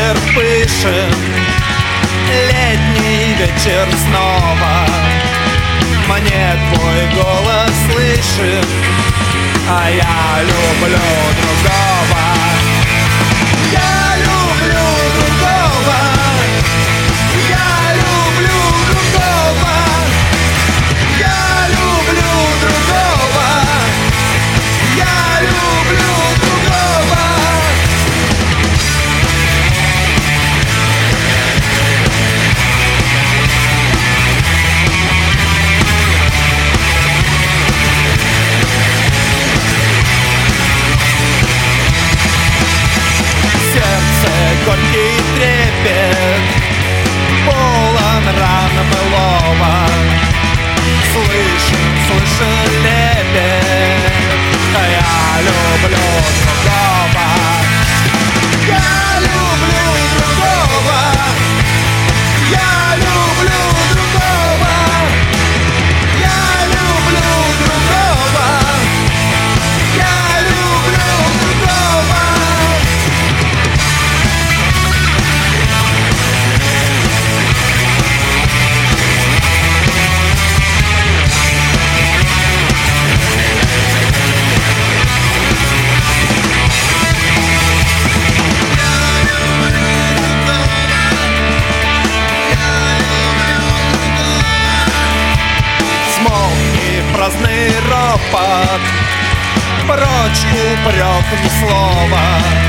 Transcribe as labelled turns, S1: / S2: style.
S1: ветер пышен, летний вечер снова. Мне твой голос слышен, а я люблю другого. Я люблю другого. Я люблю другого. Я люблю другого. Я люблю другого. Горький трепет, полон ран былого. Слышен лепет, а я люблю другого. Я люблю другого. Я люблю другого. Я люблю другого. Я люблю другого. Праздный ропот, прочь упрек ни слова.